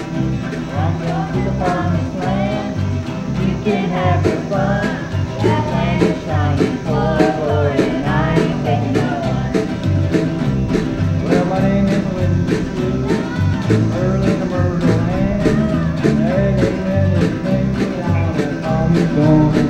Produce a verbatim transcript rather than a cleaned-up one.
Welcome to the promised land. You can have your fun. That land is shining full of glory, and I ain't taking no one. Well, my name is Lindsay early in the murder land. There ain't anything I wanna call you going.